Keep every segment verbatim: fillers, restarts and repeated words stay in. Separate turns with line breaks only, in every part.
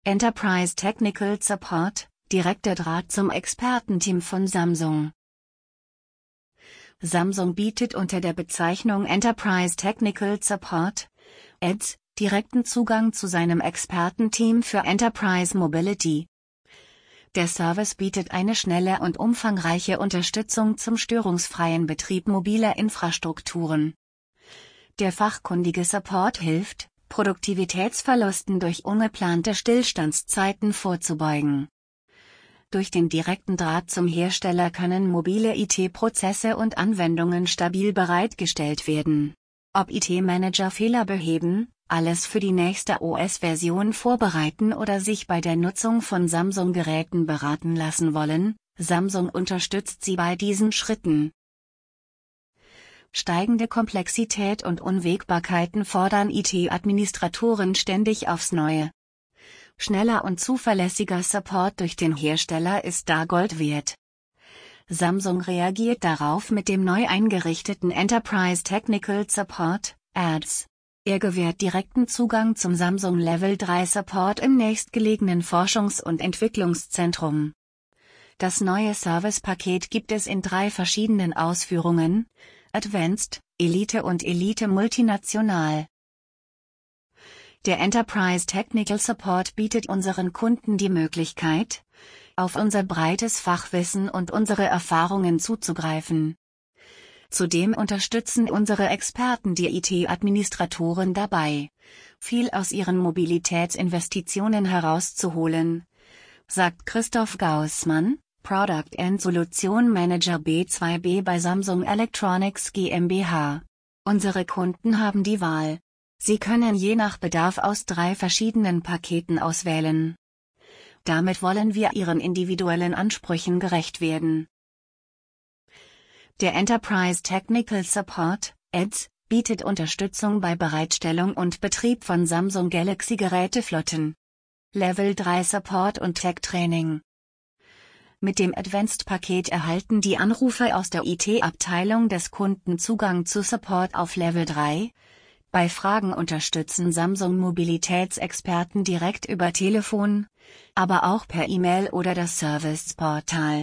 Enterprise Technical Support, direkter Draht zum Expertenteam von Samsung. Samsung bietet unter der Bezeichnung Enterprise Technical Support, E T S, direkten Zugang zu seinem Expertenteam für Enterprise Mobility. Der Service bietet eine schnelle und umfangreiche Unterstützung zum störungsfreien Betrieb mobiler Infrastrukturen. Der fachkundige Support hilft, Produktivitätsverlusten durch ungeplante Stillstandszeiten vorzubeugen. Durch den direkten Draht zum Hersteller können mobile I T-Prozesse und Anwendungen stabil bereitgestellt werden. Ob I T-Manager Fehler beheben, alles für die nächste O S-Version vorbereiten oder sich bei der Nutzung von Samsung-Geräten beraten lassen wollen, Samsung unterstützt sie bei diesen Schritten. Steigende Komplexität und Unwägbarkeiten fordern I T-Administratoren ständig aufs Neue. Schneller und zuverlässiger Support durch den Hersteller ist da Gold wert. Samsung reagiert darauf mit dem neu eingerichteten Enterprise Technical Support, E D S. Er gewährt direkten Zugang zum Samsung Level drei Support im nächstgelegenen Forschungs- und Entwicklungszentrum. Das neue Servicepaket gibt es in drei verschiedenen Ausführungen: Advanced, Elite und Elite Multinational. Der Enterprise Technical Support bietet unseren Kunden die Möglichkeit, auf unser breites Fachwissen und unsere Erfahrungen zuzugreifen. Zudem unterstützen unsere Experten die I T-Administratoren dabei, viel aus ihren Mobilitätsinvestitionen herauszuholen, sagt Christoph Gaußmann, Product and Solution Manager B zwei B bei Samsung Electronics GmbH. Unsere Kunden haben die Wahl. Sie können je nach Bedarf aus drei verschiedenen Paketen auswählen. Damit wollen wir ihren individuellen Ansprüchen gerecht werden. Der Enterprise Technical Support, E D S, bietet Unterstützung bei Bereitstellung und Betrieb von Samsung Galaxy-Geräteflotten. Level drei Support und Tech-Training. Mit dem Advanced-Paket erhalten die Anrufer aus der I T-Abteilung des Kunden Zugang zu Support auf Level drei. Bei Fragen unterstützen Samsung Mobilitätsexperten direkt über Telefon, aber auch per E-Mail oder das Service-Portal.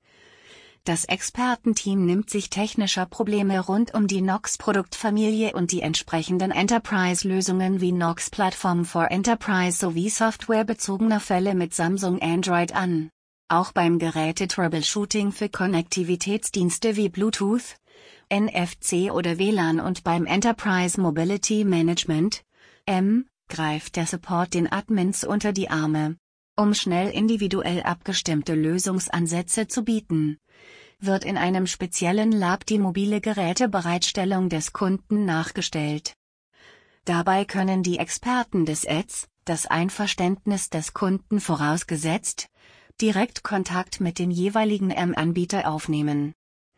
Das Expertenteam nimmt sich technischer Probleme rund um die Knox-Produktfamilie und die entsprechenden Enterprise-Lösungen wie Knox Platform for Enterprise sowie softwarebezogener Fälle mit Samsung Android an. Auch beim Geräte-Troubleshooting für Konnektivitätsdienste wie Bluetooth, N F C oder W L A N und beim Enterprise Mobility Management, M, greift der Support den Admins unter die Arme. Um schnell individuell abgestimmte Lösungsansätze zu bieten, wird in einem speziellen Lab die mobile Gerätebereitstellung des Kunden nachgestellt. Dabei können die Experten des E D S, das Einverständnis des Kunden vorausgesetzt, direkt Kontakt mit dem jeweiligen M-Anbieter aufnehmen.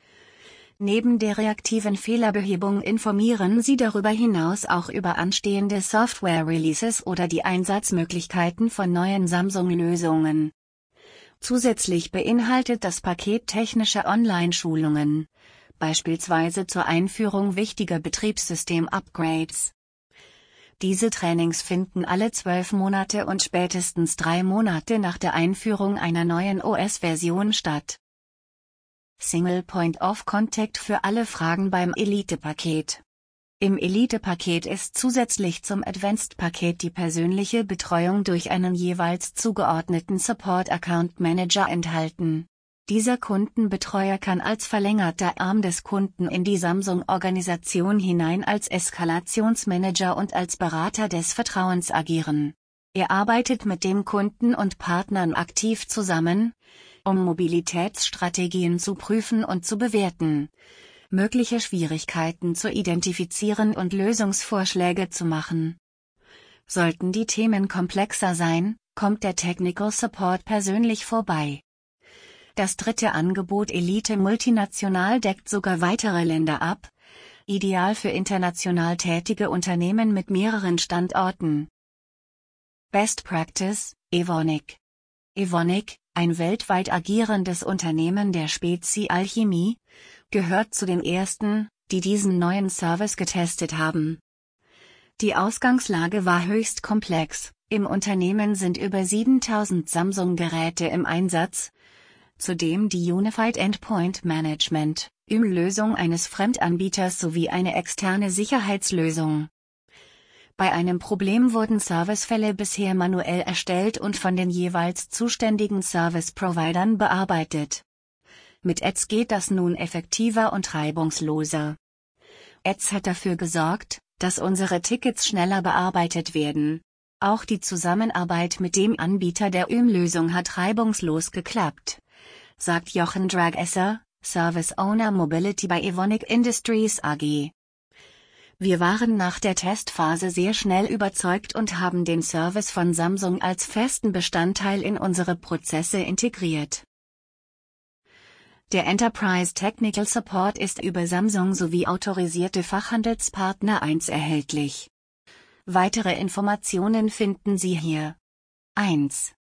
Neben der reaktiven Fehlerbehebung informieren sie darüber hinaus auch über anstehende Software-Releases oder die Einsatzmöglichkeiten von neuen Samsung-Lösungen. Zusätzlich beinhaltet das Paket technische Online-Schulungen, beispielsweise zur Einführung wichtiger Betriebssystem-Upgrades. Diese Trainings finden alle zwölf Monate und spätestens drei Monate nach der Einführung einer neuen O S-Version statt. Single Point of Contact für alle Fragen beim Elite-Paket. Im Elite-Paket ist zusätzlich zum Advanced-Paket die persönliche Betreuung durch einen jeweils zugeordneten Support-Account-Manager enthalten. Dieser Kundenbetreuer kann als verlängerter Arm des Kunden in die Samsung-Organisation hinein als Eskalationsmanager und als Berater des Vertrauens agieren. Er arbeitet mit dem Kunden und Partnern aktiv zusammen, um Mobilitätsstrategien zu prüfen und zu bewerten, mögliche Schwierigkeiten zu identifizieren und Lösungsvorschläge zu machen. Sollten die Themen komplexer sein, kommt der Technical Support persönlich vorbei. Das dritte Angebot Elite Multinational deckt sogar weitere Länder ab, ideal für international tätige Unternehmen mit mehreren Standorten. Best Practice, Evonik. Evonik, ein weltweit agierendes Unternehmen der Spezialchemie, gehört zu den ersten, die diesen neuen Service getestet haben. Die Ausgangslage war höchst komplex, Im Unternehmen sind über siebentausend Samsung-Geräte im Einsatz. Zudem die Unified Endpoint Management, U M L-Lösung eines Fremdanbieters sowie eine externe Sicherheitslösung. Bei einem Problem wurden Servicefälle bisher manuell erstellt und von den jeweils zuständigen Service-Providern bearbeitet. Mit Eds geht das nun effektiver und reibungsloser. Eds hat dafür gesorgt, dass unsere Tickets schneller bearbeitet werden. Auch die Zusammenarbeit mit dem Anbieter der U M L-Lösung hat reibungslos geklappt, sagt Jochen Dragesser, Service Owner Mobility bei Evonik Industries A G. Wir waren nach der Testphase sehr schnell überzeugt und haben den Service von Samsung als festen Bestandteil in unsere Prozesse integriert. Der Enterprise Technical Support ist über Samsung sowie autorisierte Fachhandelspartner eins erhältlich. Weitere Informationen finden Sie hier. eins